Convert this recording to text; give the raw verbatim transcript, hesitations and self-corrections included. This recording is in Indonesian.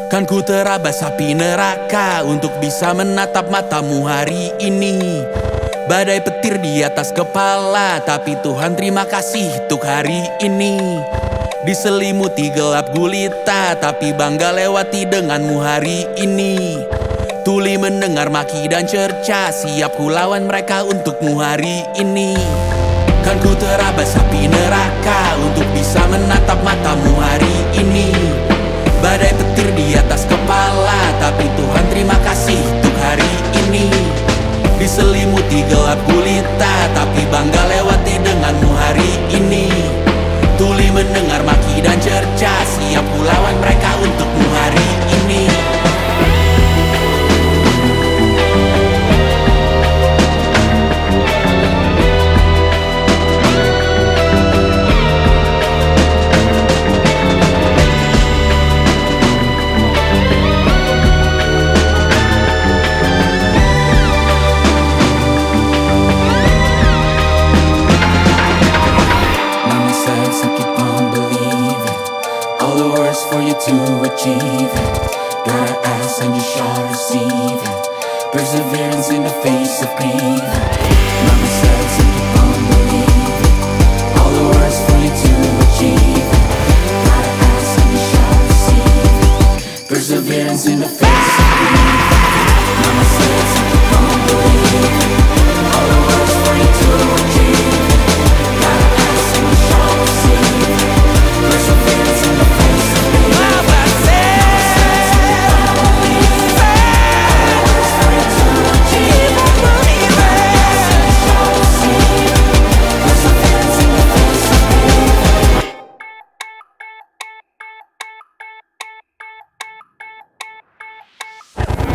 Kan ku terabas api neraka untuk bisa menatap matamu hari ini. Badai petir di atas kepala, tapi Tuhan terima kasih untuk hari ini. Diselimuti gelap gulita, tapi bangga lewati denganmu hari ini. Tuli mendengar maki dan cerca, siap ku lawan mereka untukmu hari ini. Kan ku terabas api neraka untuk bisa menatap matamu hari ini. Badai petir di atas kepala, tapi Tuhan terima kasih untuk hari ini. Diselimuti gelap gulita, tapi bangga lewati denganmu hari ini. Tuli mendengar maki dan cerca, siap ku lawan mereka untukmu hari ini. For you to achieve it, gotta ask and you shall receive it. Perseverance in the face of grief. Mama says and keep on believing. All the words for you to achieve it, gotta ask and you shall receive it. Perseverance in the face of grief.